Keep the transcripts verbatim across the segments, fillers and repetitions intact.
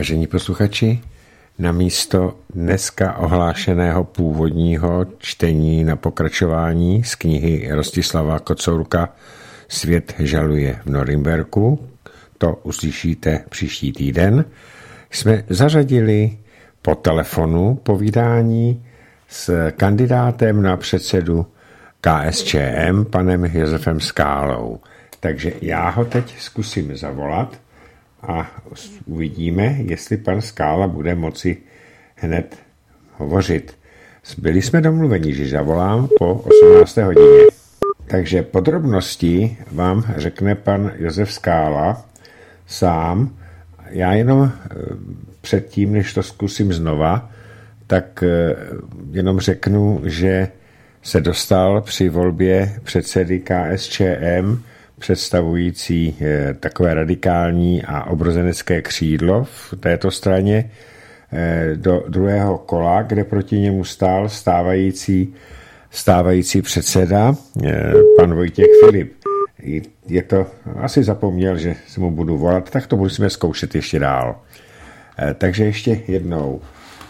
Vážení posluchači, na místo dneska ohlášeného původního čtení na pokračování z knihy Rostislava Kocourka Svět žaluje v Norimberku, to uslyšíte příští týden, jsme zařadili po telefonu povídání s kandidátem na předsedu K S Č M, panem Josefem Skálou. Takže já ho teď zkusím zavolat a uvidíme, jestli pan Skála bude moci hned hovořit. Byli jsme domluveni, že zavolám po osmnácté hodině. Takže podrobnosti vám řekne pan Josef Skála sám. Já jenom předtím, než to zkusím znova, tak jenom řeknu, že se dostal při volbě předsedy K S Č M, představující takové radikální a obrozenecké křídlo v této straně, do druhého kola, kde proti němu stál stávající, stávající předseda, pan Vojtěch Filip. Je to, asi zapomněl, že se mu budu volat, tak to musíme zkoušet ještě dál. Takže ještě jednou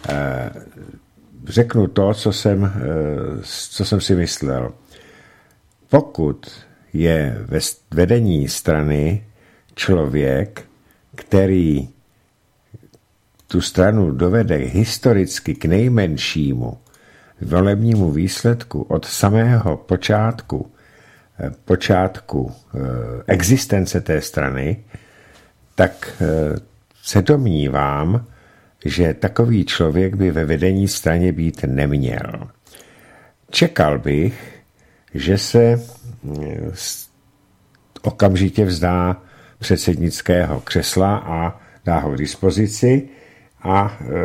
řeknu to, co jsem, co jsem si myslel. Pokud je ve vedení strany člověk, který tu stranu dovede historicky k nejmenšímu volebnímu výsledku od samého počátku, počátku existence té strany, tak se domnívám, že takový člověk by ve vedení straně být neměl. Čekal bych, že se okamžitě vzdá předsednického křesla a dá ho k dispozici a e,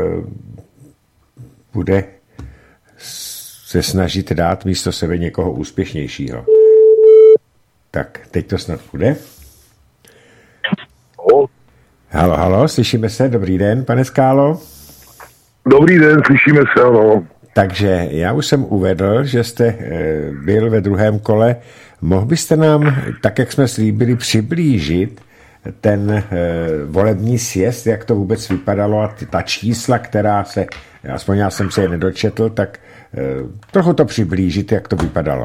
bude se snažit dát místo sebe někoho úspěšnějšího. Tak, teď to snad bude. Halo, halo, slyšíme se? Dobrý den, pane Skálo. Dobrý den, slyšíme se, ano. Takže já už jsem uvedl, že jste byl ve druhém kole. Mohl byste nám, tak jak jsme slíbili, přiblížit ten volební sjezd, jak to vůbec vypadalo a ta čísla, která se, aspoň já jsem se je nedočetl, tak trochu to přiblížit, jak to vypadalo.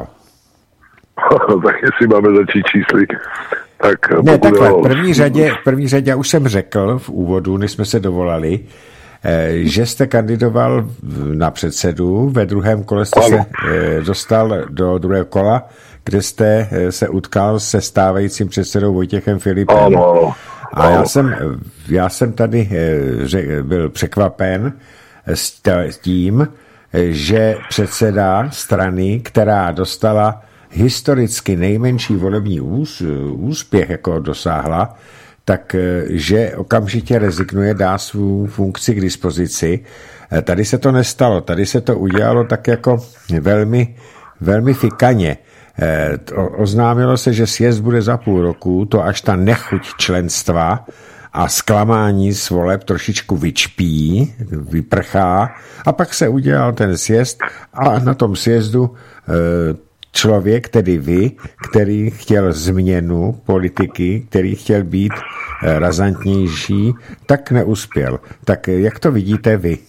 Tak jestli máme začít čísly, tak... Ne, takhle, v první řadě, v první řadě, já už jsem řekl v úvodu, než jsme se dovolali, že jste kandidoval na předsedu, ve druhém kole jste ano. se dostal do druhého kola, kde jste se utkal se stávajícím předsedou Vojtěchem Filipem. Ano, ano. A já jsem, já jsem tady byl překvapen s tím, že předseda strany, která dostala historicky nejmenší volební ús, úspěch, jako dosáhla, tak že okamžitě rezignuje, dá svou funkci k dispozici. Tady se to nestalo, tady se to udělalo tak jako velmi, velmi fikaně. Oznámilo se, že sjezd bude za půl roku, to až ta nechuť členstva a zklamání z voleb trošičku vyčpí, vyprchá a pak se udělal ten sjezd a na tom sjezdu člověk, tedy vy, který chtěl změnu politiky, který chtěl být razantnější, tak neuspěl. Tak jak to vidíte vy?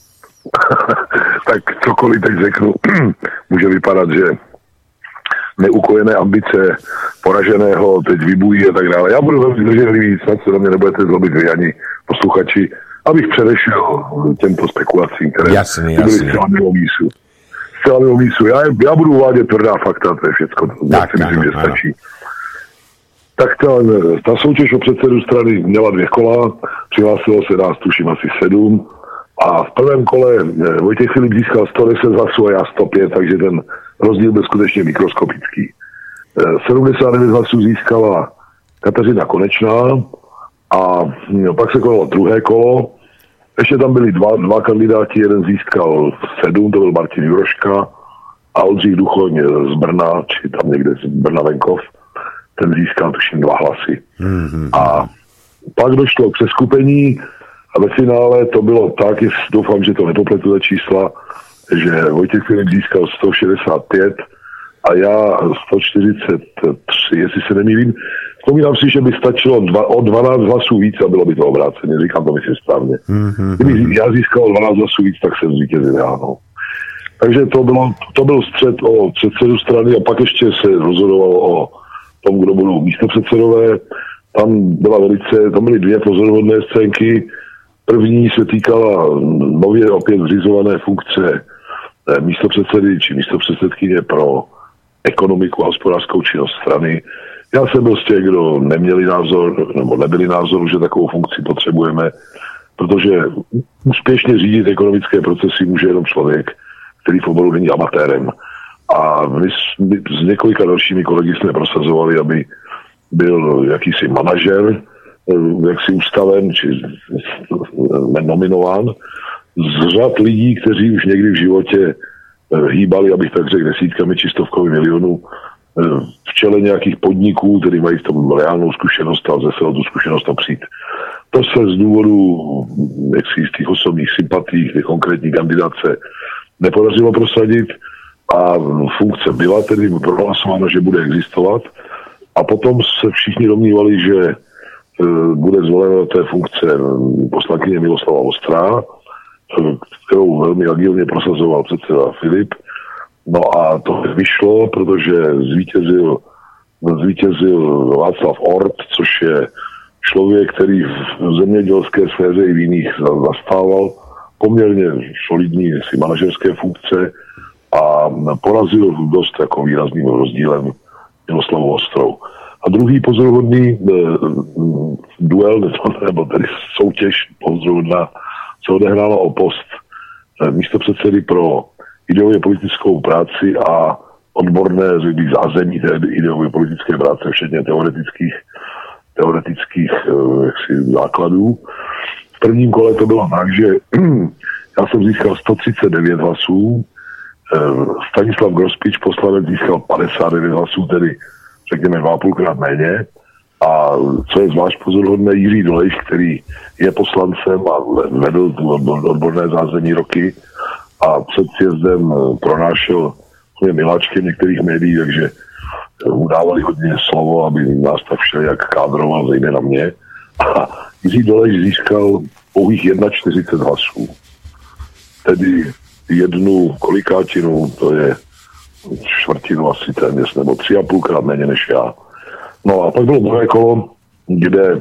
Tak cokoliv tak řeknu, může vypadat, že neukojené ambice poraženého teď vybují a tak dále. Já budu velmi zdrženlivý, snad se na mě nebudete zlobit vy ani posluchači, abych předešel těmto spekulacím, které jasný, byly jasný. zcela mimo mísu. Zcela mimo mísu. Já, já budu uvádět tvrdá fakta, to je všechno. Tak, si myslím, ano, že stačí. Ano. Tak ta, ta soutěž o předsedu strany měla dvě kola, přihlásilo se nás tuším asi sedm a v prvém kole Vojtěch Filip získal sto deset hlasů a já sto pět, takže ten rozdíl byl skutečně mikroskopický. sedmdesát devět hlasů získala Kateřina Konečná a no, pak se konalo druhé kolo. Ještě tam byli dva, dva kandidáti, jeden získal sedm, to byl Martin Juroška a Oldřich Duchoň z Brna, či tam někde z Brna venkov, ten získal tuším dva hlasy. Mm-hmm. A pak došlo k přeskupení a ve finále to bylo tak, doufám, že to nepopletu za čísla, že Vojtěch Filip získal sto šedesát pět a já sto čtyřicet tři, jestli se nemýlím, Vzpomínám si, že by stačilo dva, o dvanáct hlasů víc a bylo by to obráceně. Říkám to myslím správně. Mm-hmm. Kdyby já získal dvanáct hlasů víc, tak jsem zvítězil já. No. Takže to, bylo, to byl střet o předsedu strany a pak ještě se rozhodovalo o tom, kdo budou místopředsedové. Tam byla velice, tam byly dvě pozoruhodné scénky. První se týkala nově opět zřizované funkce místopředsedy či místopředsedkyně pro ekonomiku a hospodářskou činnost strany. Já jsem byl z těch, kdo neměli názor, nebo nebyli názoru, že takovou funkci potřebujeme, protože úspěšně řídit ekonomické procesy může jenom člověk, který v oboru není amatérem. A my, my s několika dalšími kolegy jsme prosazovali, aby byl jakýsi manažer, jaksi ustaven, či nominován z řad lidí, kteří už někdy v životě hýbali, abych tak řekl, desítkami či stovkami milionů v čele nějakých podniků, který mají v tom reálnou zkušenost a zase o tu zkušenost opřít. To se z důvodu jaksi z těch osobních sympatí, těch konkrétní kandidace nepodařilo prosadit a funkce byla tedy prohlasována, že bude existovat a potom se všichni domnívali, že bude zvolena do té funkce poslankyně Miloslava Vostrá, kterou velmi agilně prosazoval předseda Filip. No a to vyšlo, protože zvítězil, zvítězil Václav Ort, což je člověk, který v zemědělské sféře i v jiných zastával poměrně solidní si manažerské funkce a porazil dost jako výrazným rozdílem Miloslavu Vostrou. A druhý pozoruhodný e, duel, nebo tedy soutěž pozoruhodná, se odehrála o post e, místopředsedy pro ideově politickou práci a odborné zázemí té ideově politické práce, včetně teoretických, teoretických e, jaksi, základů. V prvním kole to bylo tak, že já jsem získal sto třicet devět hlasů, e, Stanislav Grospič, poslanec, získal padesát devět hlasů, tedy řekněme dva a půlkrát méně. A co je zvlášť pozoruhodné, Jiří Dolejš, který je poslancem a vedl tu odborné zázemí roky a před sjezdem pronášel miláčkem některých médií, takže mu dávali hodně slovo, aby nás tak všelijak kádroval, zejména mě. A Jiří Dolejš získal pouhých čtyřicet jedna hlasů. Tedy jednu kolikátinu, to je čtvrtinu asi téměř, nebo tři a půlkrát méně než já. No a pak bylo druhé kolo, kde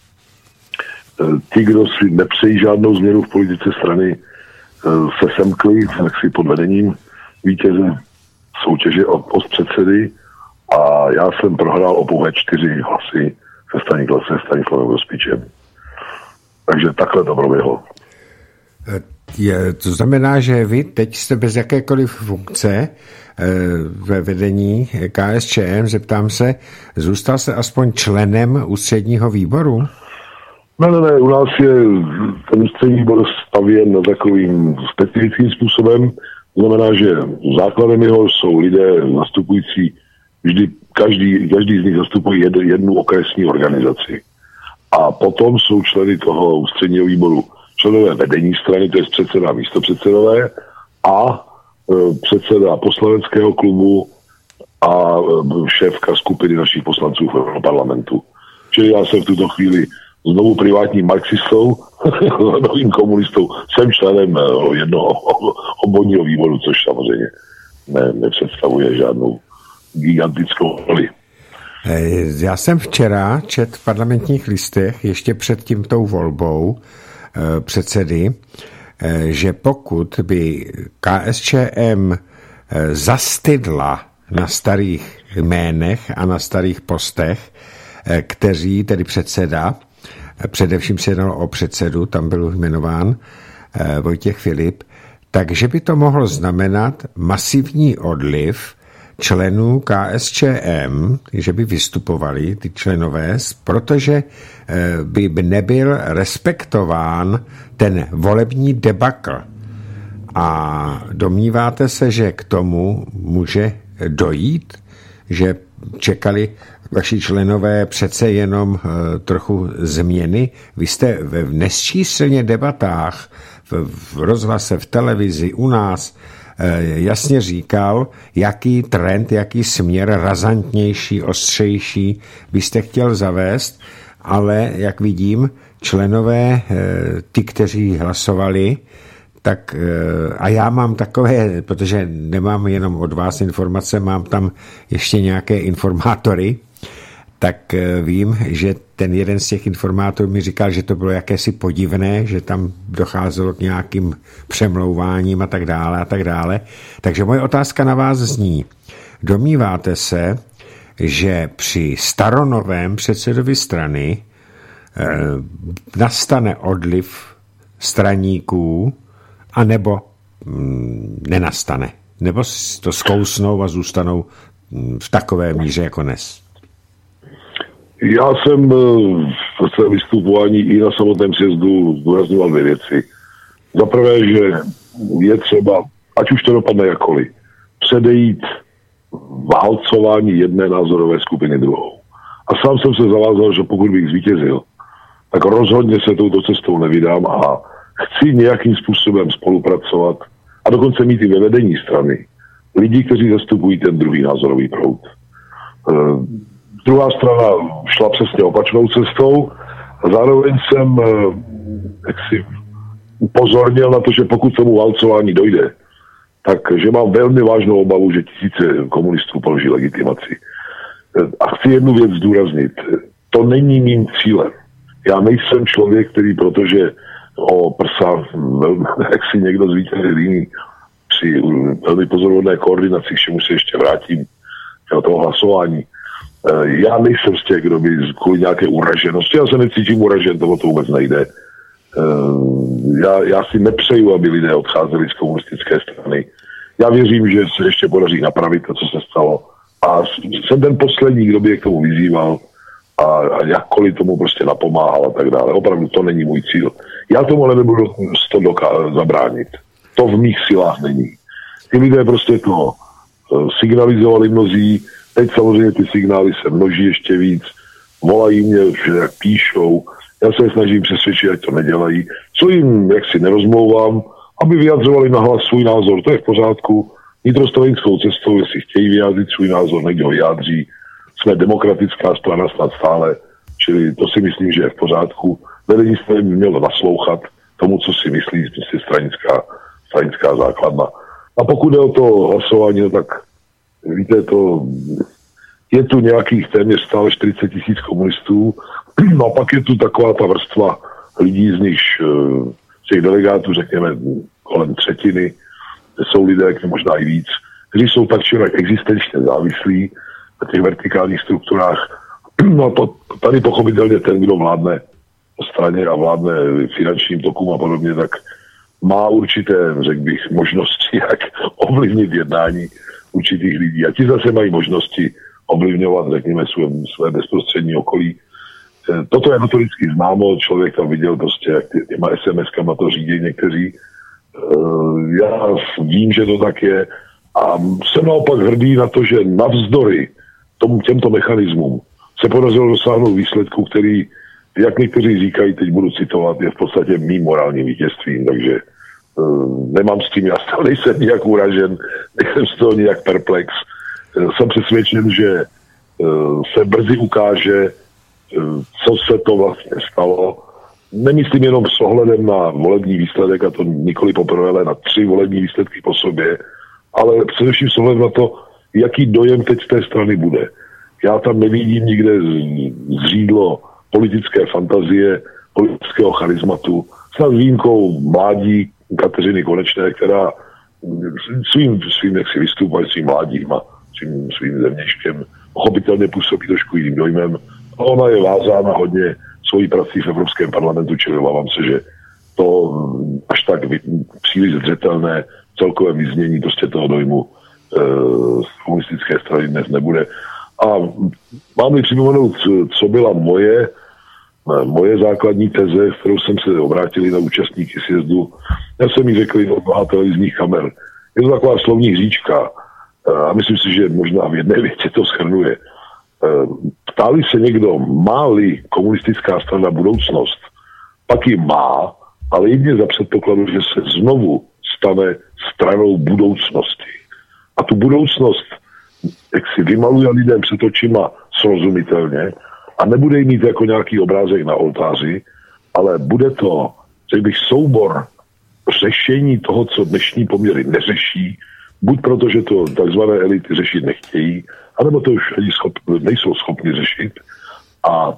ti, kdo si nepřejí žádnou změnu v politice strany, se semkli jaksi pod vedením vítěze soutěže o post předsedy a já jsem prohrál o pouhé čtyři hlasy se Stanislavem Grospičem. Takže takhle to proběhlo. Je, to znamená, že vy teď jste bez jakékoliv funkce ve vedení K S Č M, zeptám se, zůstal jste aspoň členem ústředního výboru? Ne, ne, ne, u nás je ten ústřední výbor stavěn na takovým specifickým způsobem. Znamená, že základem jeho jsou lidé zastupující, vždy každý, každý z nich zastupuje jed, jednu okresní organizaci. A potom jsou členy toho ústředního výboru členové vedení strany, to je předseda a místopředsedové a e, předseda poslaneckého klubu a e, šéfka skupiny našich poslanců v parlamentu. Čili já jsem v tuto chvíli znovu privátním marxistou, novým komunistou, jsem členem e, jednoho obvodního výboru, což samozřejmě ne, nepředstavuje žádnou gigantickou roli. Já jsem včera četl v Parlamentních listech ještě před tímto volbou předsedy, že pokud by K S Č M zastydla na starých jménech a na starých postech, kteří, tedy předseda, především se jednalo o předsedu, tam byl jmenován Vojtěch Filip, takže by to mohlo znamenat masivní odliv členů K S Č M, že by vystupovali ty členové, protože by nebyl respektován ten volební debakl. A domníváte se, že k tomu může dojít, že čekali vaši členové přece jenom trochu změny? Vy jste v nesčíslně debatách v rozhlase, v televizi, u nás jasně říkal, jaký trend, jaký směr razantnější, ostřejší byste chtěl zavést, ale jak vidím, členové, ty, kteří hlasovali, tak a já mám takové, protože nemám jenom od vás informace, mám tam ještě nějaké informátory, tak vím, že ten jeden z těch informátorů mi říkal, že to bylo jakési podivné, že tam docházelo k nějakým přemlouváním a tak dále a tak dále. Takže moje otázka na vás zní, domníváte se, že při staronovém předsedovi strany eh, nastane odliv straníků, anebo mm, nenastane? Nebo to zkousnou a zůstanou v takové míře jako dnes? Já jsem v svém vystupování i na samotném sjezdu zdůrazňoval dvě věci. Za prvé, že je třeba, ať už to dopadne jakkoliv, předejít válcování jedné názorové skupiny druhou. A sám jsem se zavázal, že pokud bych zvítězil, tak rozhodně se touto cestou nevydám a chci nějakým způsobem spolupracovat a dokonce mít i ve vedení strany lidi, kteří zastupují ten druhý názorový proud. Druhá strana šla přesně opačnou cestou a zároveň jsem jaksi upozornil na to, že pokud tomu válcování dojde, takže mám velmi vážnou obavu, že tisíce komunistů položí legitimaci. A chci jednu věc zdůraznit. To není mým cílem. Já nejsem člověk, který protože o prsa, jak si někdo zvítězil jiný při velmi pozoruhodné koordinaci, k čemu se ještě vrátím do toho hlasování. Já nejsem z těch, kdo by kvůli nějaké uraženosti, já se necítím uražen, toho to vůbec nejde. Já, já si nepřeju, aby lidé odcházeli z komunistické strany. Já věřím, že se ještě podaří napravit to, co se stalo. A jsem ten poslední, kdo by je k tomu vyzýval a, a jakkoliv tomu prostě napomáhal a tak dále. Opravdu to není můj cíl. Já tomu ale nebudu to doká- zabránit. To v mých silách není. Ty lidé prostě to signalizovali mnozí. Teď samozřejmě ty signály se množí ještě víc. Volají mě, že jak píšou. Já se snažím přesvědčit, ať to nedělají. Co jim jaksi nerozmlouvám, aby vyjadřovali nahlas svůj názor. To je v pořádku. Vnitrostranickou cestou, jestli chtějí vyjádřit svůj názor, někdo vyjádří. Jsme demokratická strana snad stále, čili to si myslím, že je v pořádku. Vedení strany by mělo naslouchat tomu, co si myslí prostě stranická, stranická základna. A pokud jde o to hlasování, no tak víte, to je tu nějakých téměř stále čtyřicet tisíc komunistů, no a pak je tu taková ta vrstva lidí, z nich z těch delegátů, řekněme, kolem třetiny, jsou lidé, možná i víc, kteří jsou tak či onak existenčně závislí na těch vertikálních strukturách. No a to, tady pochopitelně ten, kdo vládne straně a vládne finančním tokům a podobně, tak má určité, řekl bych, možnosti, jak ovlivnit jednání určitých lidí. A ti zase mají možnosti ovlivňovat, řekněme, své, své bezprostřední okolí. Toto je notoricky známo, člověk tam viděl prostě, jak tě, těma es em eskama to řídí někteří. Já vím, že to tak je a jsem naopak hrdý na to, že navzdory tomu, těmto mechanismům se podařilo dosáhnout výsledku, který, jak někteří říkají, teď budu citovat, je v podstatě mým morálním vítězstvím, takže uh, nemám s tím, já stále nejsem nijak uražen, nejsem z toho nijak perplex. Uh, jsem přesvědčen, že uh, se brzy ukáže, uh, co se to vlastně stalo. Nemyslím jenom s ohledem na volební výsledek, a to nikoli poprvé, ale na tři volební výsledky po sobě, ale především s ohledem na to, jaký dojem teď z té strany bude. Já tam nevidím nikde zřídlo politické fantazie, politického charizmatu, snad výjimkou mládí Kateřiny Konečné, která svým, svým jaksi vystupujícím mládím a svým, svým zemněškem pochopitelně působí trošku jiným dojmem. A ona je vázána hodně svojí prací v Evropském parlamentu, čili obávám se, že to až tak příliš zřetelné celkové vyznění prostě toho dojmu z komunistické strany dnes nebude. A mám-li připomenout, co byla moje, moje základní teze, v kterou jsem se obrátil na účastníky sjezdu. Já jsem jí řekl do mnoha televizních kamer. Je to taková slovní hříčka a myslím si, že možná v jedné větě to shrnuje. Ptá-li se někdo, má-li komunistická strana budoucnost, pak ji má, ale jedině za předpokladu, že se znovu stane stranou budoucnosti. A tu budoucnost, jak si vymaluje lidem před očima srozumitelně a nebude jí mít jako nějaký obrázek na oltáři, ale bude to, řekl bych, soubor řešení toho, co dnešní poměry neřeší, buď proto, že to takzvané elity řešit nechtějí, anebo to už ani schop, nejsou schopni řešit a,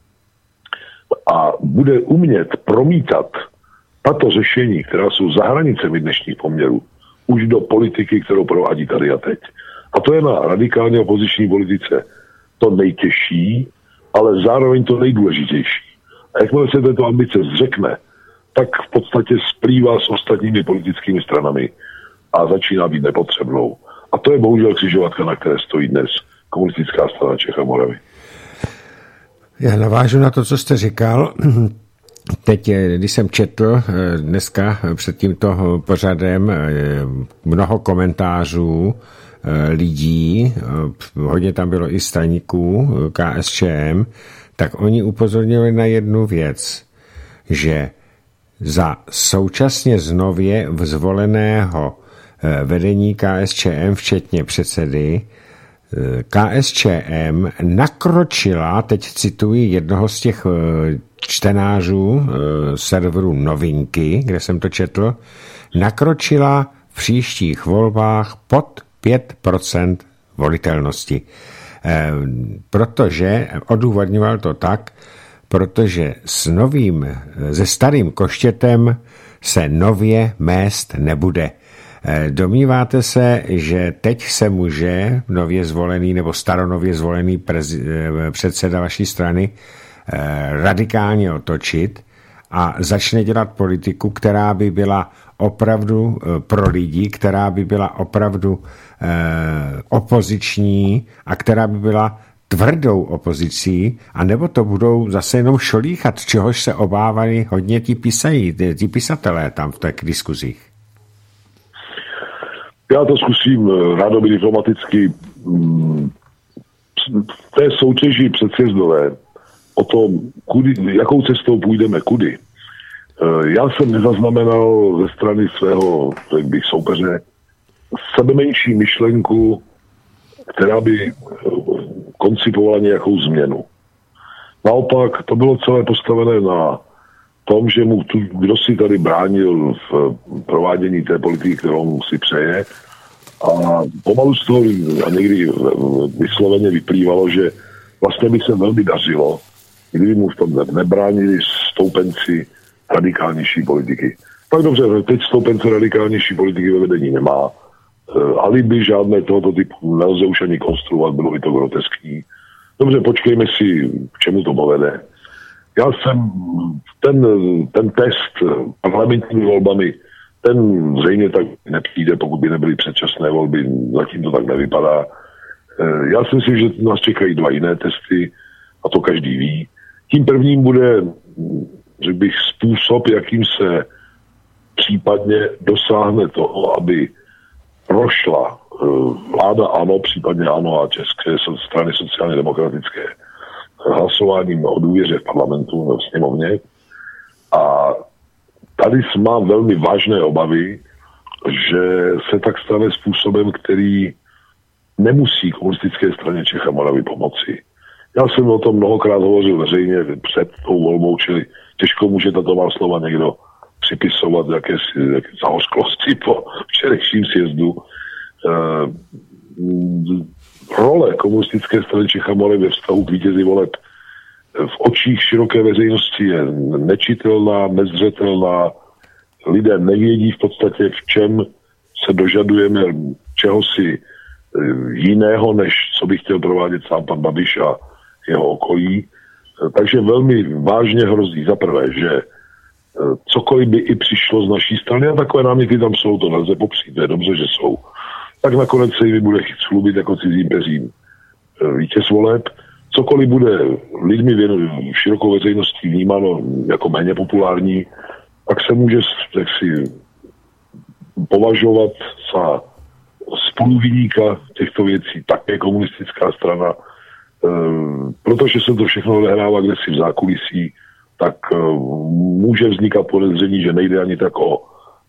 a bude umět promítat tato řešení, která jsou za hranicemi dnešních poměrů, už do politiky, kterou provádí tady a teď. A to je na radikálně opoziční politice to nejtěžší, ale zároveň to nejdůležitější. A jakmile se této ambice zřekne, tak v podstatě splývá s ostatními politickými stranami a začíná být nepotřebnou. A to je bohužel křižovatka, na které stojí dnes komunistická strana Čech a Moravy. Já navážu na to, co jste říkal. Teď, když jsem četl dneska před tímto pořadem mnoho komentářů lidí, hodně tam bylo i straníků K S Č M, tak oni upozornili na jednu věc, že za současně znově zvoleného vedení K S Č M, včetně předsedy, K S Č M nakročila, teď cituji jednoho z těch čtenářů serveru Novinky, kde jsem to četl, nakročila v příštích volbách pod pět procent volitelnosti. Protože, odůvodňoval to tak, protože s novým, se starým koštětem se nově mést nebude. Domníváte se, že teď se může nově zvolený nebo staronově zvolený prezi, předseda vaší strany radikálně otočit a začne dělat politiku, která by byla opravdu pro lidi, která by byla opravdu opoziční a která by byla tvrdou opozicí, anebo to budou zase jenom šolíchat, čehož se obávali hodně ti pisají, ti pisatelé tam v těch diskuzích? Já to zkusím rádoby diplomaticky. V té soutěži předsjezdové o tom, kudy, jakou cestou půjdeme, kudy. Já jsem nezaznamenal ze strany svého, jak bych, soupeře sebemenší myšlenku, která by koncipovala nějakou změnu. Naopak, to bylo celé postavené na tom, že mu tu, kdo si tady bránil v provádění té politiky, kterou si přeje. A pomalu z toho a někdy vysloveně vyplývalo, že vlastně by se velmi dařilo, kdyby mu v tom nebránili stoupenci radikálnější politiky. Tak dobře, teď stoupence radikálnější politiky ve vedení nemá. Alibi žádné tohoto typu nelze už ani konstruovat, bylo by to groteskní. Dobře, počkejme si, k čemu to povede. Já jsem ten, ten test parlamentními volbami, ten zřejmě tak nepřijde, pokud by nebyly předčasné volby, zatím to tak nevypadá. Já si myslím, že nás čekají dva jiné testy, a to každý ví. Tím prvním bude, řekl bych, způsob, jakým se případně dosáhne toho, aby prošla vláda ANO, případně ANO a České strany sociálně demokratické hlasováním o důvěře v parlamentu, v sněmovně. A tady mám velmi vážné obavy, že se tak stane způsobem, který nemusí komunistické straně Čech a Moravy pomoci. Já jsem o tom mnohokrát hovořil veřejně před tou volbou, čili těžko může tato má slova někdo připisovat jakési, jaké zahořklosti po včerejším sjezdu. E, role komunistické strany Čech a Moravy ve vztahu k vítězi voleb v očích široké veřejnosti je nečitelná, nezřetelná. Lidé nevědí v podstatě, v čem se dožadujeme čehosi jiného, než co by chtěl provádět sám pan Babiš a jeho okolí. Takže velmi vážně hrozí za prvé, že cokoliv by i přišlo z naší strany, a takové náměty tam jsou, to nelze popřít, je dobře, že jsou, tak nakonec se jimi bude chtít slubit jako cizím peřím vítěz voleb. Cokoliv bude lidmi širokou veřejností vnímáno jako méně populární, tak se může jaksi považovat za spoluviníka těchto věcí také komunistická strana, protože se to všechno odehrává kdesi v zákulisí, tak může vznikat podezření, že nejde ani tak o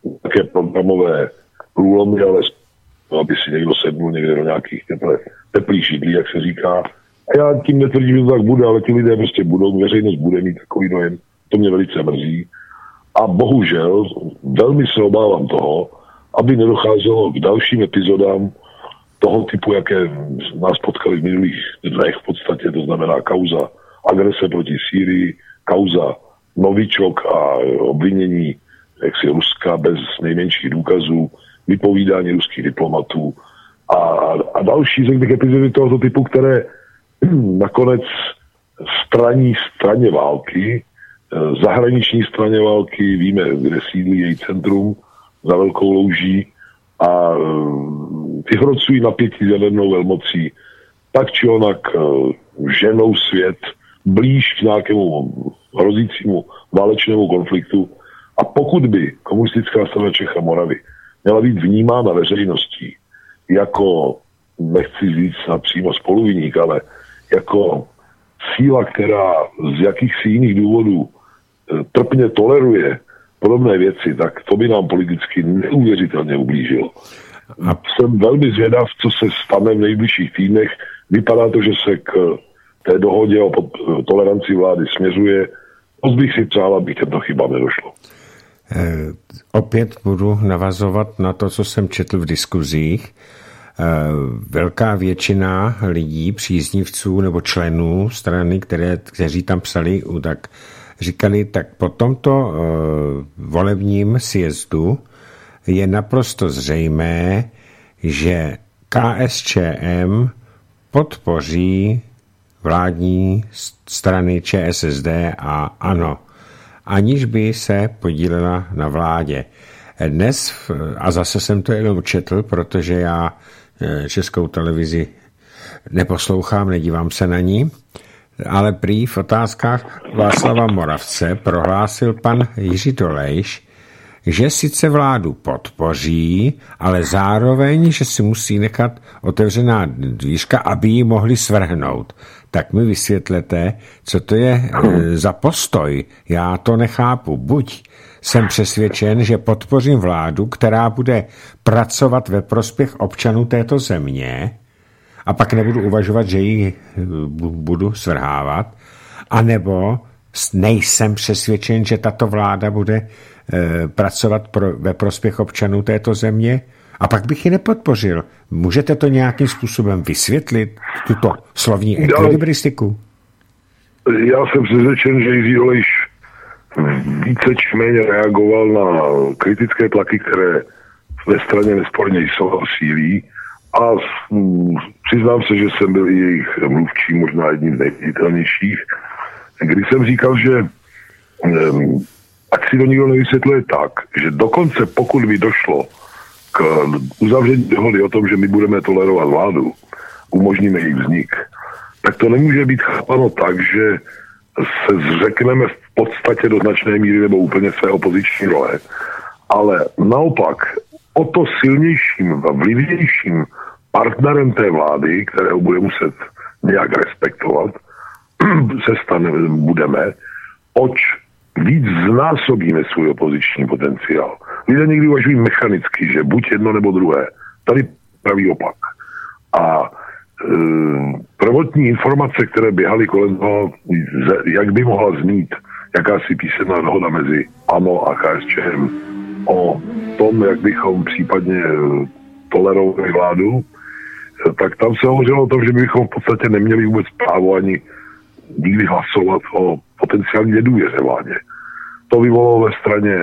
také programové průlomy, ale aby si někdo sednul někde do nějakých teplých židlí, jak se říká. A já tím netvrdím, že to tak bude, ale ti lidé prostě budou, veřejnost bude mít takový dojem. To mě velice mrzí. A bohužel velmi se obávám toho, aby nedocházelo k dalším epizodám toho typu, jaké nás potkali v minulých dnech v podstatě, to znamená kauza agrese proti Sýrii, kauza novičok a obvinění jaksi Ruska bez nejmenších důkazů, vypovídání ruských diplomatů a, a další z těch epizody tohoto typu, které nakonec straní straně války, zahraniční straně války, víme, kde sídlí její centrum, za Velkou Louží a vyhrocují napětí s jadernou velmocí, tak či onak ženou svět blíž k nějakému hrozícímu válečnému konfliktu. A pokud by komunistická strana Čech a Moravy měla být vnímána veřejností jako, nechci říct snad přímo spoluviník, ale jako síla, která z jakýchsi jiných důvodů trpně toleruje podobné věci, tak to by nám politicky neuvěřitelně ublížilo. A jsem velmi zvědav, co se stane v nejbližších týdnech. Vypadá to, že se k té dohodě o toleranci vlády směřuje. Moc bych si přál, aby těmto chybám nedošlo. E, opět budu navazovat na to, co jsem četl v diskuzích. E, velká většina lidí, příznivců nebo členů strany, které, kteří tam psali, tak říkali, tak po tomto e, volebním sjezdu je naprosto zřejmé, že K S Č M podpoří vládní strany Č S S D a ANO, aniž by se podílela na vládě. Dnes, a zase jsem to jenom četl, protože já Českou televizi neposlouchám, nedívám se na ní, ale prý v otázkách Václava Moravce prohlásil pan Jiří Dolejš, že sice vládu podpoří, ale zároveň, že si musí nechat otevřená dvířka, aby ji mohli svrhnout. Tak mi vysvětlete, co to je e, za postoj. Já to nechápu. Buď jsem přesvědčen, že podpořím vládu, která bude pracovat ve prospěch občanů této země, a pak nebudu uvažovat, že ji budu svrhávat, anebo nejsem přesvědčen, že tato vláda bude e, pracovat pro, ve prospěch občanů této země, a pak bych ji nepodpořil. Můžete to nějakým způsobem vysvětlit, tuto slovní ekvilibristiku? Já, já jsem přesvědčen, že Jiří Dolejš více či méně reagoval na kritické tlaky, které ve straně nesporně jsou a sílí. A přiznám se, že jsem byl i jejich mluvčí, možná jedním z nejviditelnějších, kdy jsem říkal, že ať si to nikdo nevysvětluje tak, že dokonce pokud by došlo k uzavření dohody o tom, že my budeme tolerovat vládu, umožníme jejich vznik, tak to nemůže být chápano tak, že se zřekneme v podstatě do značné míry nebo úplně své opoziční role, ale naopak o to silnějším a vlivnějším partnerem té vlády, kterého bude muset nějak respektovat, se stane, budeme, oč víc znásobíme svůj opoziční potenciál. Lidé někdy uvažují mechanicky, že buď jedno nebo druhé. Tady pravý opak. A e, prvotní informace, které běhaly kolem toho, jak by mohla znít jakási písemná dohoda mezi ANO a K S Č M o tom, jak bychom případně tolerovali vládu, tak tam se hovořilo o tom, že bychom v podstatě neměli vůbec právo ani nikdy hlasovat o potenciální nedůvěře vládě. To vyvolalo ve straně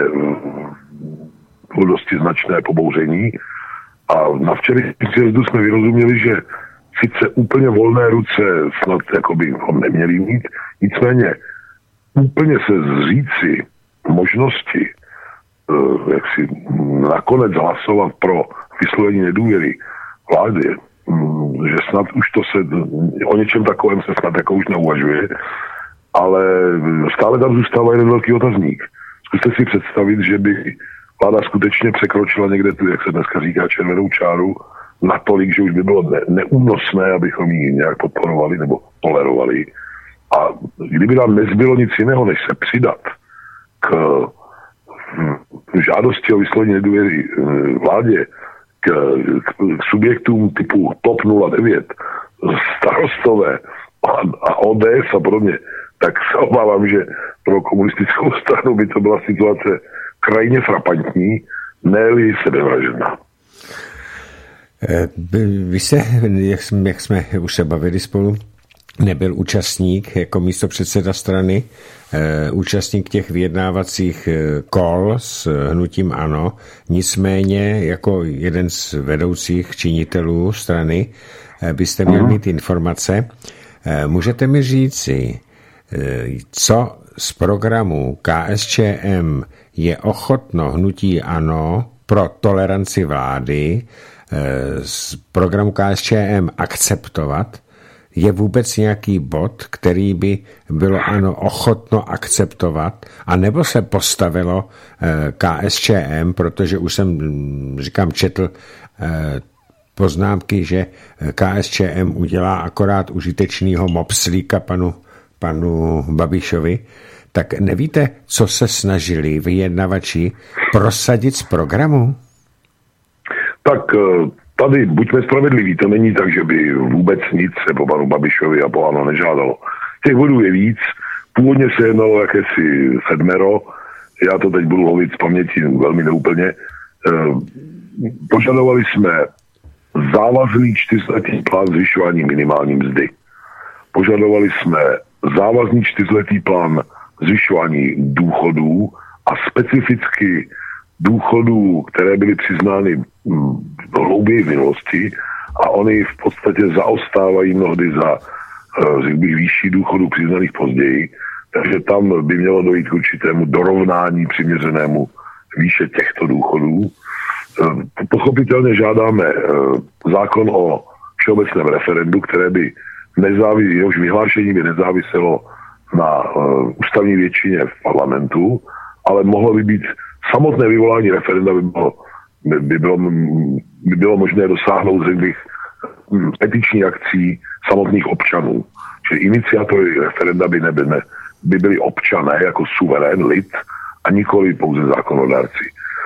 dosti značné pobouření a na včerejším sjezdu jsme vyrozuměli, že sice úplně volné ruce snad jako bychom neměli mít, nicméně úplně se zříci možnosti jak si nakonec hlasovat pro vyslovení nedůvěry vlády, že snad už to se, o něčem takovém se snad jako už neuvažuje, ale stále tam zůstává jeden velký otazník. Zkuste si představit, že by vláda skutečně překročila někde tu, jak se dneska říká, červenou čáru natolik, že už by bylo ne, neúnosné, abychom ji nějak podporovali nebo tolerovali. A kdyby nám nezbylo nic jiného, než se přidat k žádosti o vyslovení nedůvěry vládě k, k, k subjektům typu TOP nula devět, Starostové a, a O D S a podobně, tak se obávám, že pro komunistickou stranu by to byla situace krajně frapantní, ne-li sebevražedná. Vy se, jak jsme, jak jsme už se bavili spolu, nebyl účastník jako místopředseda strany, účastník těch vyjednávacích kol s hnutím ANO, nicméně jako jeden z vedoucích činitelů strany byste měl mít informace. Můžete mi říci, co z programu K S Č M je ochotno hnutí ANO pro toleranci vlády z programu K S Č M akceptovat? Je vůbec nějaký bod, který by bylo ANO ochotno akceptovat, a nebo se postavilo K S Č M, protože už jsem, říkám, četl poznámky, že K S Č M udělá akorát užitečnýho mopslíka panu, panu Babišovi, tak nevíte, co se snažili vyjednavači prosadit z programu? Tak tady buďme spravedliví, to není tak, že by vůbec nic se po panu Babišovi a po ANO nežádalo. Těch bodů je víc, původně se jednalo jakési sedmero, já to teď budu lovit z paměti velmi neúplně. Požadovali jsme závazný čtyřletý plán zvyšování minimální mzdy. Požadovali jsme závazný čtyřletý plán zvyšování důchodů a specificky důchodů, které byly přiznány hlouběji v minulosti a oni v podstatě zaostávají mnohdy za, řekl bych, výšší důchodů přiznaných později, takže tam by mělo dojít k určitému dorovnání přiměřenému výše těchto důchodů. Pochopitelně žádáme zákon o všeobecném referendu, které by nezávisí, jehož vyhlášení by nezáviselo na ústavní většině v parlamentu, ale mohlo by být samotné vyvolání referenda by bylo, by bylo, by bylo možné dosáhnout, řekl bych, petiční akcí samotných občanů. Čili iniciátory referenda by, nebyly, by byli občané jako suverén, lid a nikoli pouze zákonodárci.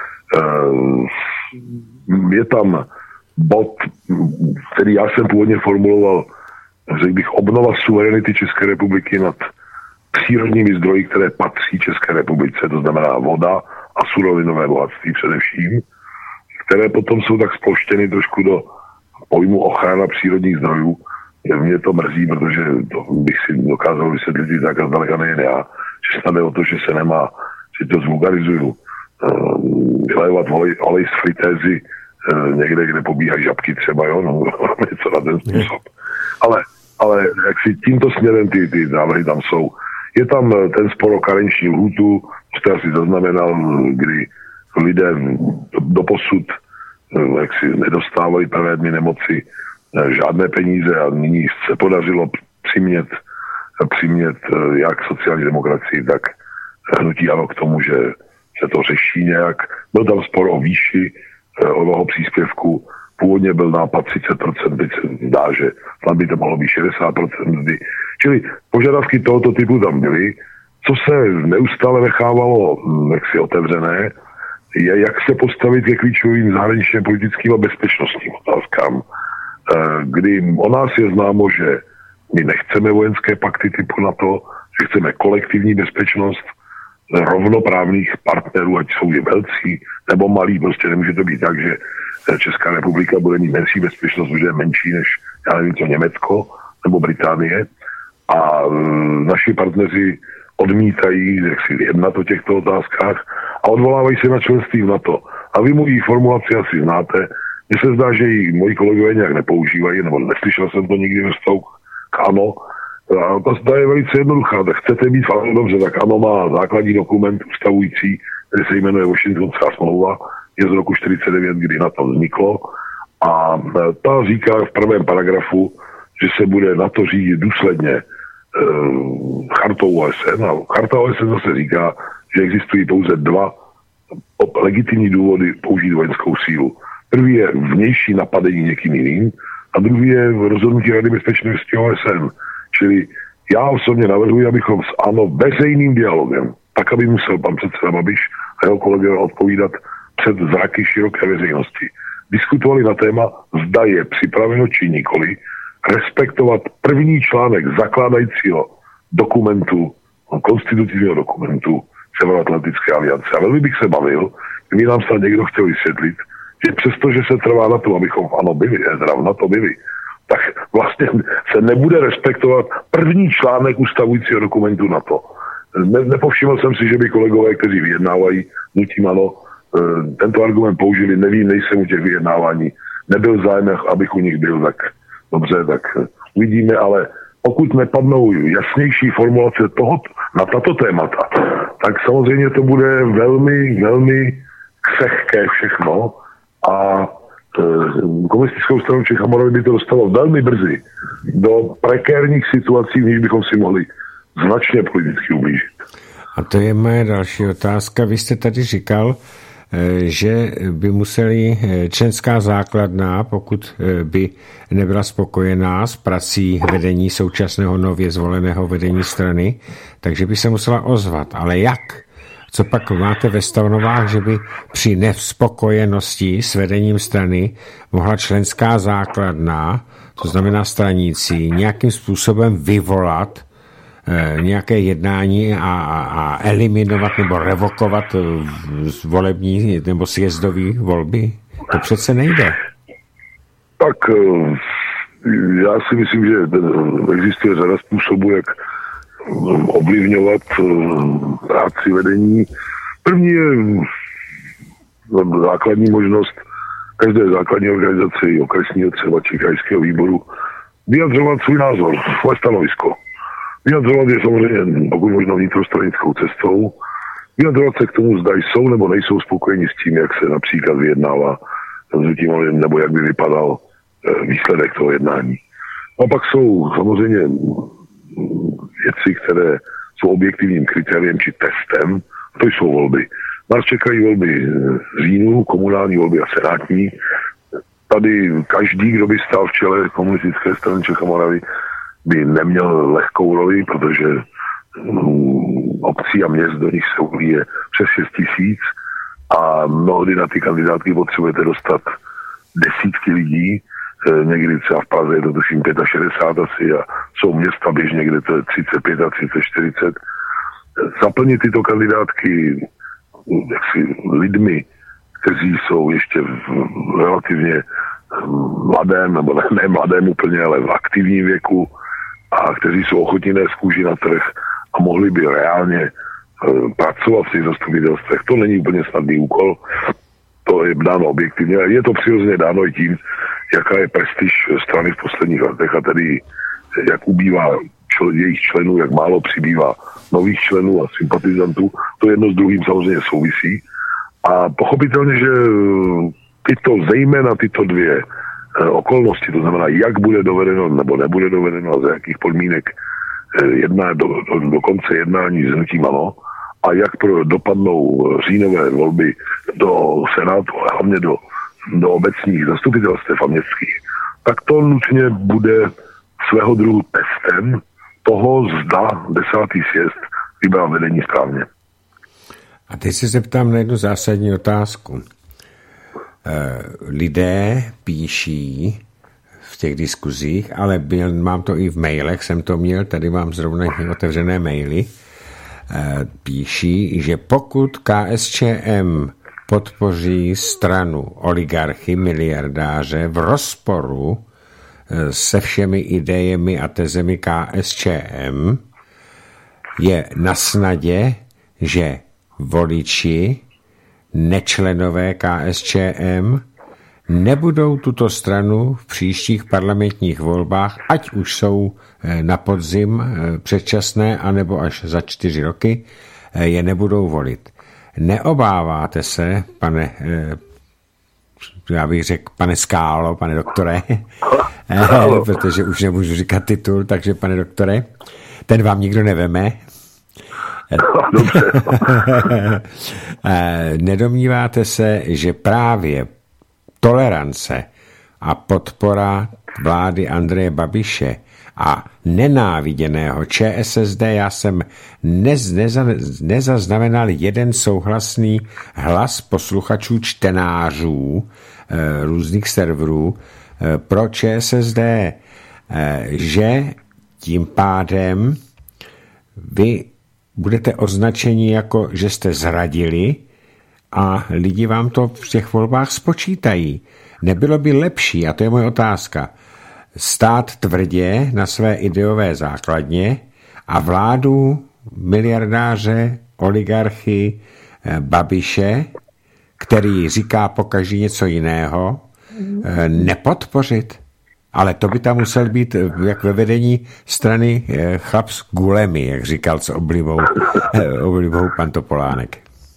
Je tam bod, který já jsem původně formuloval, řekl bych, obnova suverenity České republiky nad přírodními zdroji, které patří České republice, to znamená voda a surovinové bohatství především, které potom jsou tak sploštěny trošku do pojmu ochrana přírodních zdrojů. Mě to mrzí, protože to bych si dokázal vysvětlit i tak a zdaleka nejen já, že snad je o to, že se nemá, že to zvulgarizuju, vylejovat olej, olej z fritézy někde, kde pobíhají žabky třeba, jo, no, něco na ten způsob. Ale, ale jak si tímto směrem ty, ty návrhy tam jsou. Je tam ten spor o karenční lhůtu, jste asi zaznamenal, kdy lidé doposud jak si nedostávali prvé dny nemoci žádné peníze a nyní se podařilo přimět, přimět jak sociální demokracii, tak hnutí ANO k tomu, že se to řeší nějak. Byl tam spor o výši onoho příspěvku. Původně byl nápad třicet procent, teď se zdá, že tam by to mohlo být šedesát procent mzdy. Čili požadavky tohoto typu tam byly. Co se neustále nechávalo jaksi otevřené, je, jak se postavit ke klíčovým zahraničně politickým a bezpečnostním otázkám, kdy o nás je známo, že my nechceme vojenské pakty typu NATO, že chceme kolektivní bezpečnost rovnoprávných partnerů, ať jsou je velcí nebo malí, prostě nemůže to být tak, že Česká republika bude mít menší bezpečnost, bude menší než, já nevím co, Německo nebo Británie a naši partneři odmítají, jak si jednat o těchto otázkách a odvolávají se na členství v NATO. A vy moji formulaci asi znáte. Mně se zdá, že ji moji kolegové nějak nepoužívají, nebo neslyšel jsem to nikdy ve vztahu k ANO. A ta zdá je velice jednoduchá. Tak chcete být v ANO, dobře, tak ANO má základní dokument ustavující, který se jmenuje Washingtonská smlouva, je z roku čtyřicet devět, kdy NATO vzniklo. A ta říká v prvém paragrafu, že se bude NATO řídit důsledně chartou O S N. A charta O S N zase říká, že existují pouze dva legitimní důvody použít vojenskou sílu. První je vnější napadení někým jiným a druhý je rozhodnutí Rady bezpečnosti O S N. Čili já osobně navrhuji, abychom s ANO veřejným dialogem, tak aby musel pan předseda Babiš a jeho kolegové odpovídat před zraky široké veřejnosti. Diskutovali na téma, zda je připraveno či nikoli respektovat první článek zakládajícího dokumentu, konstitutivního dokumentu Severoatlantické aliance. A velmi bych se bavil, kdyby nám snad někdo chtěl vysvětlit, že přesto, že se trvá na to, abychom v ANO byli, teda na to byli, tak vlastně se nebude respektovat první článek ustavujícího dokumentu NATO. Ne, nepovšiml jsem si, že by kolegové, kteří vyjednávají hnutím ANO, tento argument použili, nevím, nejsem u těch vyjednávání, nebyl zájem, abych u nich byl, tak dobře, tak uvidíme, ale pokud nepadnou jasnější formulace toho, na tato témata, tak samozřejmě to bude velmi, velmi křehké všechno a e, komunistickou stranu Čech a Moravy by to dostalo velmi brzy do prekérních situací, v níž bychom si mohli značně politicky ublížit. A to je moje další otázka. Vy jste tady říkal, že by museli členská základna, pokud by nebyla spokojená s prací vedení současného nově zvoleného vedení strany, takže by se musela ozvat. Ale jak? Co pak máte ve stanovách, že by při nevzpokojenosti s vedením strany mohla členská základna, to znamená straníci, nějakým způsobem vyvolat nějaké jednání a, a eliminovat nebo revokovat volební nebo sjezdové volby? To přece nejde. Tak já si myslím, že existuje řada způsobů, jak ovlivňovat práci vedení. První je základní možnost každé základní organizace, okresního třeba či krajského výboru, vyjadřovat svůj názor, svoje stanovisko. Vyjadřovat je samozřejmě pokud možno vnitrostranickou cestou. Vyjadřovat se k tomu, zda jsou nebo nejsou spokojeni s tím, jak se například vyjednává nebo jak by vypadal výsledek toho jednání. A pak jsou samozřejmě věci, které jsou objektivním kritériem či testem. To jsou volby. Nás čekají volby říjnu, komunální volby a senátní. Tady každý, kdo by stál v čele komunistické strany Čech a Moravy, by neměl lehkou roli, protože obcí a měst do nich se ulije přes šest tisíc a mnohdy na ty kandidátky potřebujete dostat desítky lidí, někdy třeba v Praze je to tuším šedesát pět asi a jsou města běžně, kde to je třicet pět a třicet čtyřicet. Zaplnit tyto kandidátky jaksi lidmi, kteří jsou ještě v relativně mladém, nebo ne, ne mladém úplně, ale v aktivním věku a kteří jsou ochotní nést kůži na trh a mohli by reálně pracovat v těch zastupitelstvech. To není úplně snadný úkol, to je dáno objektivně. Je to přirozeně dáno i tím, jaká je prestiž strany v posledních letech a tedy jak ubývá čl- jejich členů, jak málo přibývá nových členů a sympatizantů. To jedno s druhým samozřejmě souvisí. A pochopitelně, že tyto, zejména tyto dvě okolnosti, to znamená, jak bude dovedeno nebo nebude dovedeno a za jakých podmínek jedná do, do, do konce jednání s hnutím ANO a jak pro, dopadnou říjnové volby do Senátu, ale hlavně do, do obecních zastupitelstev a městských, tak to nutně bude svého druhu testem toho, zda desátý sjezd vybral vedení správně. A teď se zeptám na jednu zásadní otázku. Lidé píší v těch diskuzích, ale byl, mám to i v mailech, jsem to měl, tady mám zrovna otevřené maily, píší, že pokud KSČM podpoří stranu oligarchy, miliardáře v rozporu se všemi idejemi a tezemi KSČM, je na snadě, že voliči, nečlenové KSČM, nebudou tuto stranu v příštích parlamentních volbách, ať už jsou na podzim předčasné, anebo až za čtyři roky, je nebudou volit. Neobáváte se, pane, já bych řekl, pane Skálo, pane doktore, protože už nemůžu říkat titul, takže pane doktore, ten vám nikdo neveme. Nedomníváte se, že právě tolerance a podpora vlády Andreje Babiše a nenáviděného ČSSD já jsem nez, neza, nezaznamenal jeden souhlasný hlas posluchačů, čtenářů e, různých serverů e, pro ČSSD, e, že tím pádem vy budete označeni jako, že jste zradili a lidi vám to v těch volbách spočítají. Nebylo by lepší, a to je moje otázka, stát tvrdě na své ideové základně a vládu miliardáře, oligarchy, Babiše, který říká pokaždé něco jiného, nepodpořit? Ale to by tam musel být jak ve vedení strany chlap s gulemi, jak říkal s oblibou, oblibou pan Topolánek.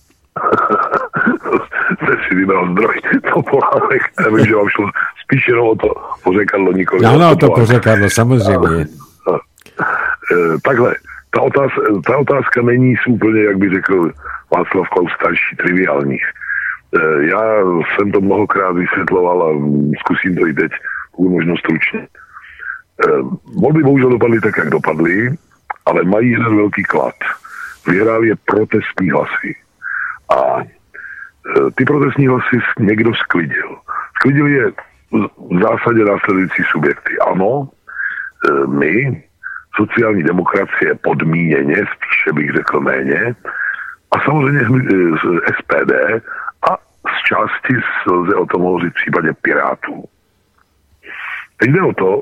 Jste si vybral zdroj Topolánek. Já vím, že vám šlo spíš jenom o to pořekadlo, nikoli. No, no, to pořekadlo, samozřejmě. Takhle, ta otázka, ta otázka není úplně, jak by řekl Václav Klaus starší, triviální. Já jsem to mnohokrát vysvětloval a zkusím to i teď, pokud možno stručně. Volby bohužel dopadly tak, jak dopadly, ale mají jeden velký klad. Vyhrál je protestní hlasy. A ty protestní hlasy někdo sklidil. Sklidil je v zásadě následující subjekty. Ano, my, sociální demokracie podmíněně, spíše bych řekl méně, a samozřejmě z S P D a z části lze o tom hovořit v případě Pirátů. Teď jde o to,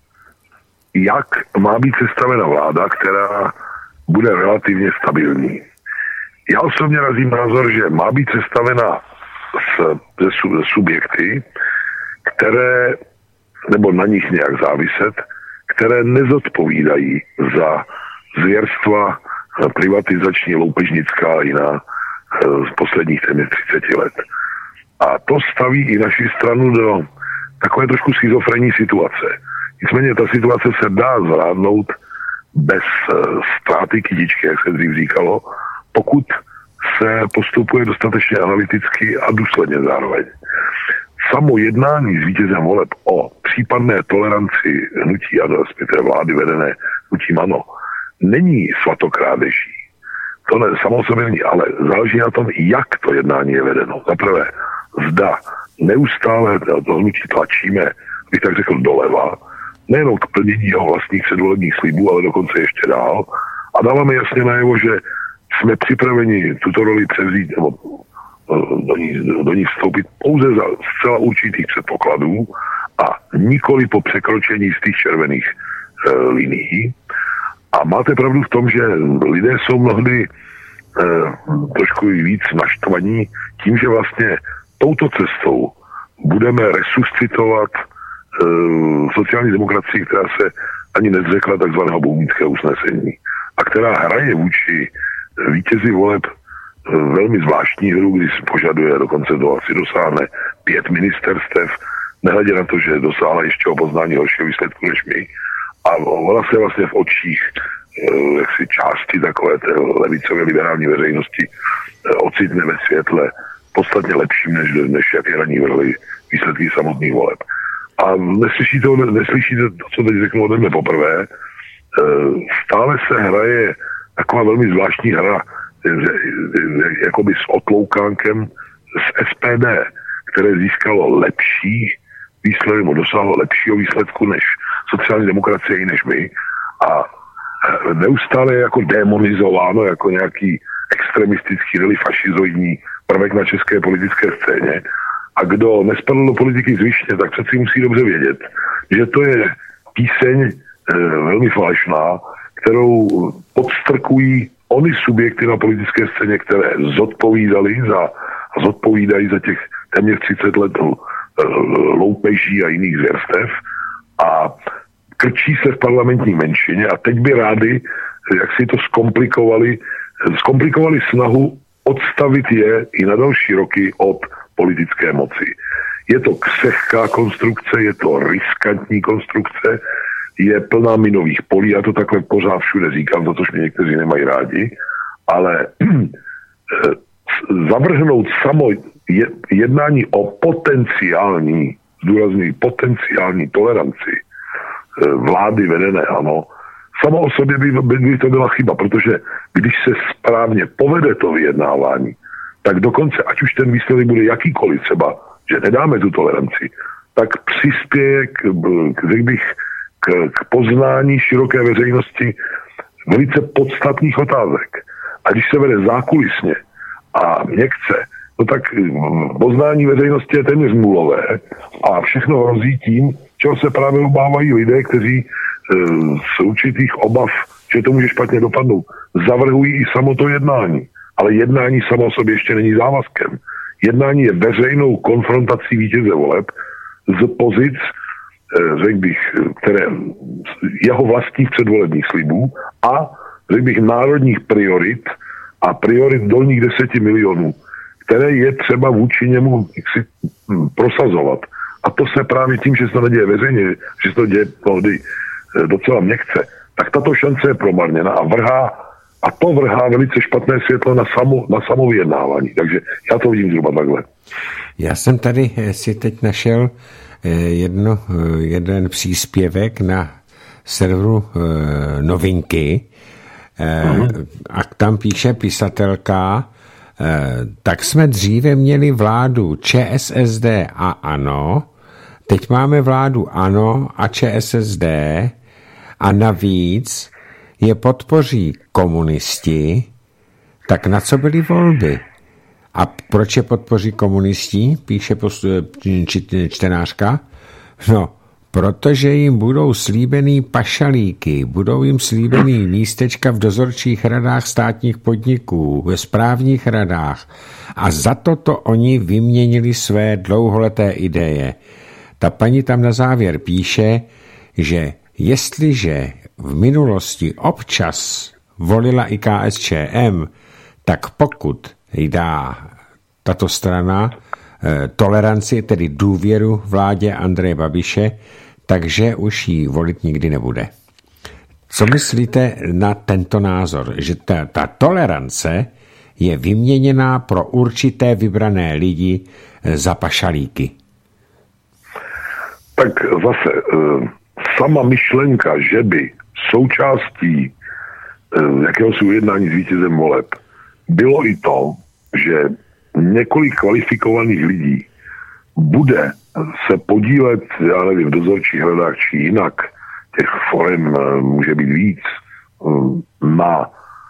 jak má být sestavena vláda, která bude relativně stabilní. Já osobně razím názor, že má být sestavena z, ze, ze subjekty, které, nebo na nich nějak záviset, které nezodpovídají za zvěrstva privatizační, loupežnická a jiná z posledních téměř třicet let. A to staví i naši stranu do takové trošku schizofrenní situace. Nicméně ta situace se dá zvládnout bez ztráty kytičky, jak se dřív říkalo, pokud se postupuje dostatečně analyticky a důsledně zároveň. Samo jednání s vítězem voleb o případné toleranci hnutí a respektive vlády vedené hnutím ANO není svatokrádeží. To ne, samo sobě není, ale záleží na tom, jak to jednání je vedeno. Za prvé, zda neustále to hnutí tlačíme, bych tak řekl, doleva, nejenom k plnění jeho vlastních předvolebních slibů, ale dokonce ještě dál. A dáváme jasně najevo, že jsme připraveni tuto roli převzít nebo do ní, do ní vstoupit pouze za zcela určitých předpokladů a nikoli po překročení z těch červených e, linií. A máte pravdu v tom, že lidé jsou mnohdy e, trošku víc naštvaní tím, že vlastně touto cestou budeme resuscitovat e, sociální demokracii, která se ani nezřekla takzvaného bohunického usnesení a která hraje vůči vítězi voleb velmi zvláštní hru, kdy se požaduje, dokonce do asi dosáhne pět ministerstev, nehledě na to, že dosáhla ještě o poznání horšího výsledku než my. A ona se vlastně v očích jaksi části takové té levicové liberální veřejnosti ocitne ve světle podstatně lepším, než, než jak je na ní vrhly výsledky samotných voleb. A neslyšíte, neslyšíte to, co teď řeknu ode mě poprvé, stále se hraje taková velmi zvláštní hra, jakoby s otloukánkem z S P D, které získalo lepší výsledek, nebo dosáhlo lepšího výsledku než sociální demokracie i než my a neustále je jako demonizováno jako nějaký extremistický, nebo fašizoidní prvek na české politické scéně. A kdo nespadl do politiky zvyšně, tak přeci musí dobře vědět, že to je píseň e, velmi falešná, kterou podstrkují ony subjekty na politické scéně, které zodpovídali za, zodpovídají za těch téměř třicet let loupeží a jiných zvěrstev a krčí se v parlamentní menšině a teď by rádi, jak si to zkomplikovali, zkomplikovali snahu odstavit je i na další roky od politické moci. Je to křehká konstrukce, je to riskantní konstrukce, je plná minových polí, já to takhle pořád všude říkám, za což mě někteří nemají rádi, ale zavrhnout samo jednání o potenciální, zdůrazňuji potenciální toleranci vlády vedené ANO, samo o sobě by, by to byla chyba, protože když se správně povede to vyjednávání, tak dokonce, ať už ten výsledek bude jakýkoliv, třeba, že nedáme tu toleranci, tak přispěje k, k, řekl bych, k, k poznání široké veřejnosti velice podstatných otázek. A když se vede zákulisně a měkce, no tak poznání veřejnosti je téměř nulové a všechno hrozí tím, čeho se právě obávají lidé, kteří z určitých obav, že to může špatně dopadnout, zavrhují i samo to jednání. Ale jednání samo o sobě ještě není závazkem. Jednání je veřejnou konfrontací vítěze voleb z pozic, řekl bych, které jeho vlastních předvolebních slibů a řekl bych národních priorit a priorit dolních deseti milionů, které je třeba vůči němu si prosazovat. A to se právě tím, že se to neděje veřejně, že se to děje mnohdy docela měkce, tak tato šance je promarněna a vrhá a to vrhá velice špatné světlo na, samo, na samovyjednávání. Takže já to vidím zhruba takhle. Já jsem tady si teď našel jedno, jeden příspěvek na serveru Novinky uh-huh. a tam píše pisatelka, tak jsme dříve měli vládu ČSSD a ANO, teď máme vládu ANO a ČSSD a navíc je podpoří komunisti, tak na co byly volby? A proč je podpoří komunisti, píše čtenářka? No, protože jim budou slíbený pašalíky, budou jim slíbený místečka v dozorčích radách státních podniků, ve správních radách a za toto oni vyměnili své dlouholeté ideje. Ta paní tam na závěr píše, že jestliže v minulosti občas volila i K S Č M, tak pokud dá tato strana eh, toleranci, tedy důvěru vládě Andreje Babiše, takže už ji volit nikdy nebude. Co myslíte na tento názor, že ta, ta tolerance je vyměněná pro určité vybrané lidi eh, za pašalíky? Tak zase eh, sama myšlenka, že by součástí eh, jakéhosi ujednání s vítězem voleb bylo i to, že několik kvalifikovaných lidí bude se podílet, já nevím, v dozorčích radách či jinak, těch forem může být víc, na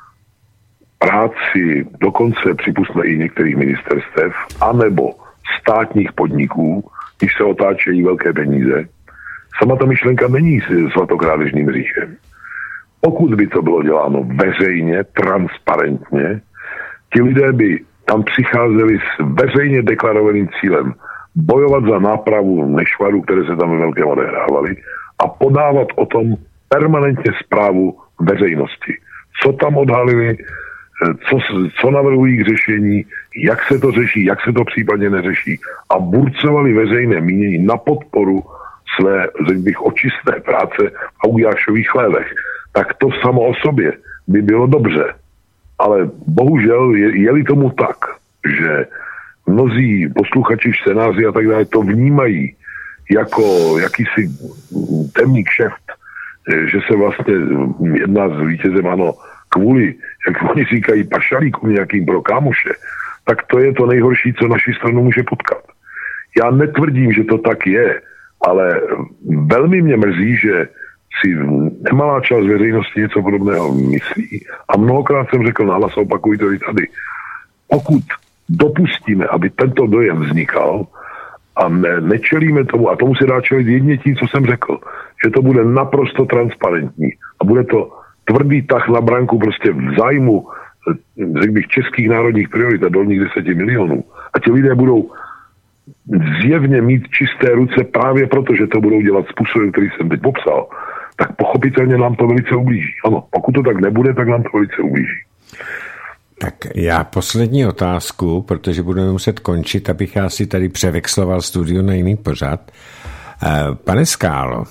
práci dokonce připustme i některých ministerstev, anebo státních podniků, když se otáčejí velké peníze. Sama ta myšlenka není svatokrádežným říchem. Pokud by to bylo děláno veřejně, transparentně, ti lidé by tam přicházeli s veřejně deklarovaným cílem bojovat za nápravu nešvarů, které se tam ve velkém odehrávaly a podávat o tom permanentně zprávu veřejnosti. Co tam odhalili, co, co navrhují k řešení, jak se to řeší, jak se to případně neřeší a burcovali veřejné mínění na podporu své, řekl bych, očistné práce a Gujášových chlévech. Tak to samo o sobě by bylo dobře. Ale bohužel je, je-li tomu tak, že mnozí posluchači, čtenáři a tak dále to vnímají jako jakýsi temný kšeft, že se vlastně jedná s vítězem ANO kvůli, jak oni říkají, pašalíkům nějakým pro kámoše, tak to je to nejhorší, co naši stranu může potkat. Já netvrdím, že to tak je, ale velmi mě mrzí, že si nemalá část veřejnosti něco podobného myslí. A mnohokrát jsem řekl nahlas, opakuji to i tady. Pokud dopustíme, aby tento dojem vznikal a ne, nečelíme tomu, a tomu se dá čelit jedině tím, co jsem řekl, že to bude naprosto transparentní a bude to tvrdý tah na branku prostě v zájmu, řekl bych, českých národních priorit a dolních deseti milionů. A ti lidé budou zjevně mít čisté ruce právě proto, že to budou dělat způsobem, který jsem teď popsal, tak pochopitelně nám to velice ublíží. Ano, pokud to tak nebude, tak nám to velice ublíží. Tak já poslední otázku, protože budeme muset končit, abych já si tady převexloval studio na jiný pořad. Pane Skálo,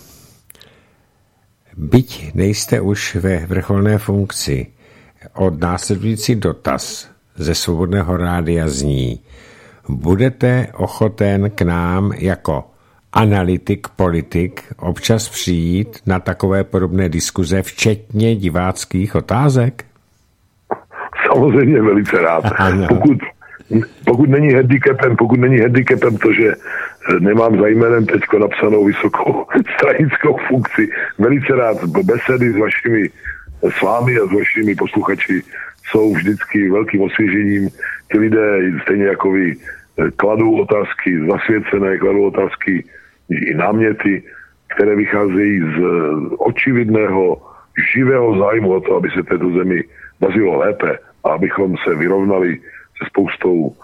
byť nejste už ve vrcholné funkci, od následující dotaz ze Svobodného rádia zní: budete ochoten k nám jako analytik, politik, občas přijít na takové podobné diskuze, včetně diváckých otázek? Samozřejmě velice rád. Pokud, pokud není handicapem, pokud není handicapem to, že nemám za jménem teďko napsanou vysokou stranickou funkci, velice rád besedy s vašimi, s vámi a s vašimi posluchači jsou vždycky velkým osvěžením. Ty lidé, stejně jako vy, kladou otázky zasvěcené, kladou otázky i náměty, které vycházejí z očividného, živého zájmu o to, aby se této zemi dařilo lépe a abychom se vyrovnali se spoustou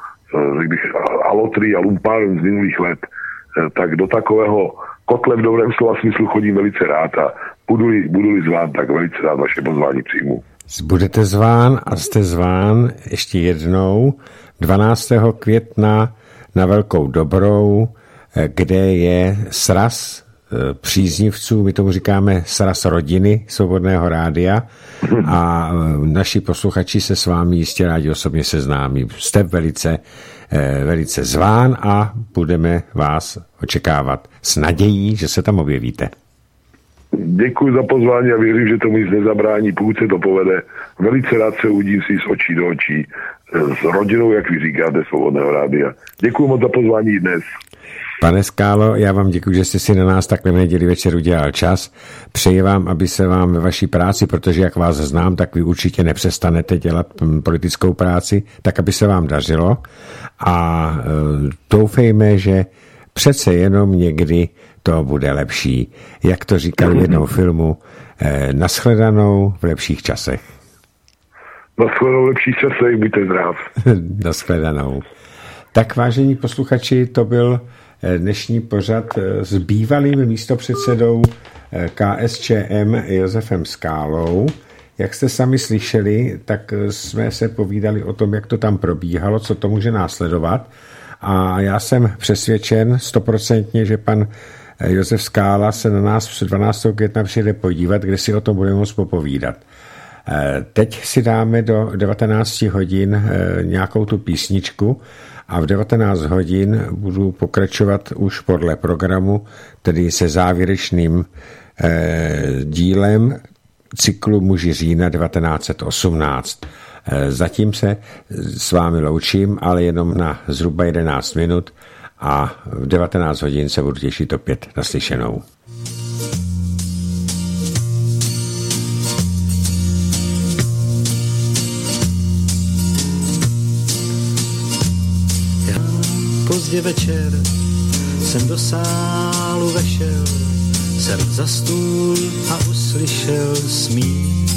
alotrí a lumpáren z minulých let, tak do takového kotle v dobrém slova smyslu chodím velice rád a budu-li, budu-li zván, tak velice rád vaše pozvání přijmu. Budete zván a jste zván ještě jednou dvanáctého května na Velkou Dobrou, kde je sraz příznivců, my tomu říkáme sraz rodiny Svobodného rádia a naši posluchači se s vámi jistě rádi osobně seznámí. Jste velice, velice zván a budeme vás očekávat s nadějí, že se tam objevíte. Děkuji za pozvání a věřím, že tomu nic nezabrání, pokud se to povede. Velice rád se uvidím si z očí do očí s rodinou, jak vy říkáte, Svobodného rádia. Děkuji moc za pozvání dnes. Pane Skálo, já vám děkuji, že jste si na nás takhle v neděli večer udělal čas. Přeji vám, aby se vám ve vaší práci, protože jak vás znám, tak vy určitě nepřestanete dělat politickou práci, tak aby se vám dařilo. A e, doufejme, že přece jenom někdy to bude lepší. Jak to říkal v jednom filmu, e, nashledanou v lepších časech. Nashledanou v lepších časech, buďte zdrav. Nashledanou. Tak vážení posluchači, to byl dnešní pořad s bývalým místopředsedou K S Č M Josefem Skálou. Jak jste sami slyšeli, tak jsme se povídali o tom, jak to tam probíhalo, co to může následovat. A já jsem přesvědčen stoprocentně, že pan Josef Skála se na nás dvanáctého května přijde podívat, kde si o tom budeme moct popovídat. Teď si dáme do devatenáct hodin nějakou tu písničku a v devatenáct hodin budu pokračovat už podle programu, tedy se závěrečným eh, dílem cyklu Muži října devatenáct osmnáct. Eh, zatím se s vámi loučím, ale jenom na zhruba jedenáct minut a v devatenáct hodin se budu těšit opět naslyšenou. Pozdě večer jsem do sálu vešel, jsem za stůl a uslyšel smích.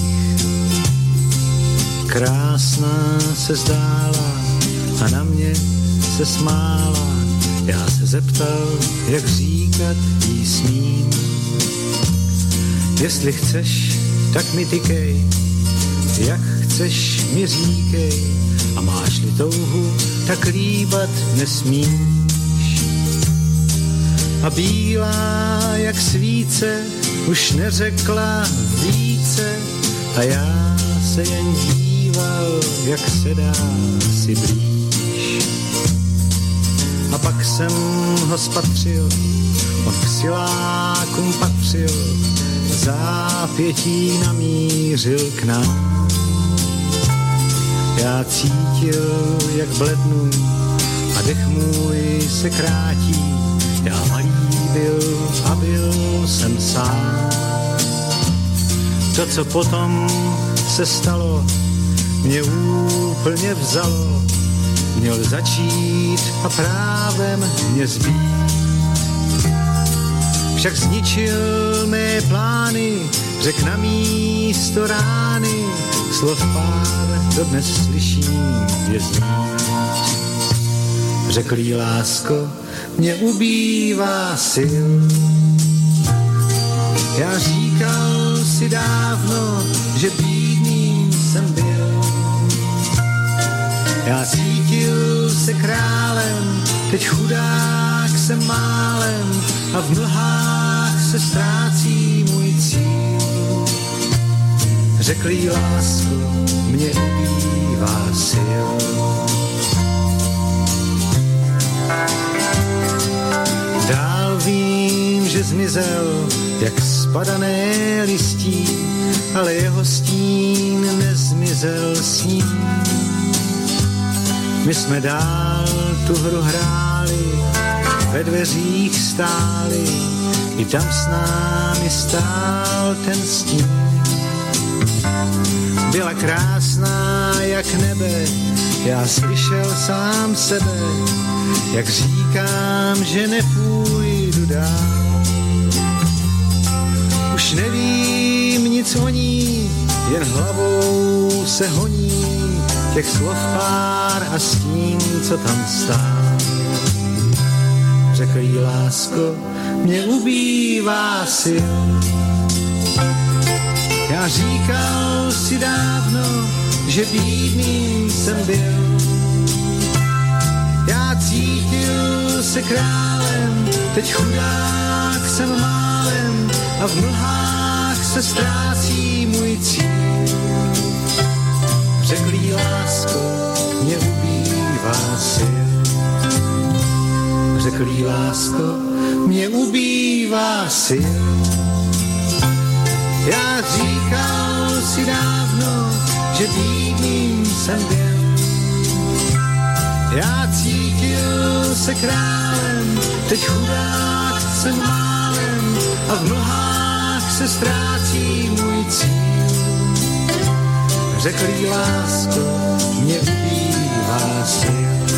Krásná se zdála a na mě se smála, já se zeptal, jak říkat jí smím. Jestli chceš, tak mi tykej, jak chceš mi říkej, a máš-li touhu, tak líbat nesmíš. A bílá jak svíce už neřekla více a já se jen díval, jak se dá si blíž. A pak jsem ho spatřil, on k silákům patřil, zápětí namířil k nám. Já cítil, jak blednu a dech můj se krátí. Já malý byl a byl jsem sám. To, co potom se stalo, mě úplně vzalo. Měl začít a právem mě zbít. Však zničil mé plány, řek na místo rány, slov pár dodnes slyším je znít. Řekl jí, lásko, mě ubývá sil. Já říkal si dávno, že bídným jsem byl. Já cítil se králem, teď chudák jsem málem a v mlhách se ztrácí můj cíl. Řekl jí, lásko, mě ubývá sil. Dál vím, že zmizel, jak spadané listí, ale jeho stín nezmizel s ním. My jsme dál tu hru hráli, ve dveřích stáli, i tam s námi stál ten stín. Byla krásná jak nebe, já slyšel sám sebe, jak říkám, že nepůjdu dál. Už nevím nic o ní, jen hlavou se honí těch slov pár a stín, co tam stál. Řekl jí, lásko, mě ubývá sil. Já říkal si dávno, že bídným jsem byl. Já cítil se králem, teď chudák jsem málem a v mlhách se ztrácí můj cíl. Řekl jí, lásko, mě ubývá sil. Řekl jí, lásko, mě ubývá sil. Já říkal si dávno, že bídným jsem byl. Já cítil se králem, teď chudák jsem málem a v mlhách se ztrácí můj cíl. Řekl jí, lásko, mě ubývá sil.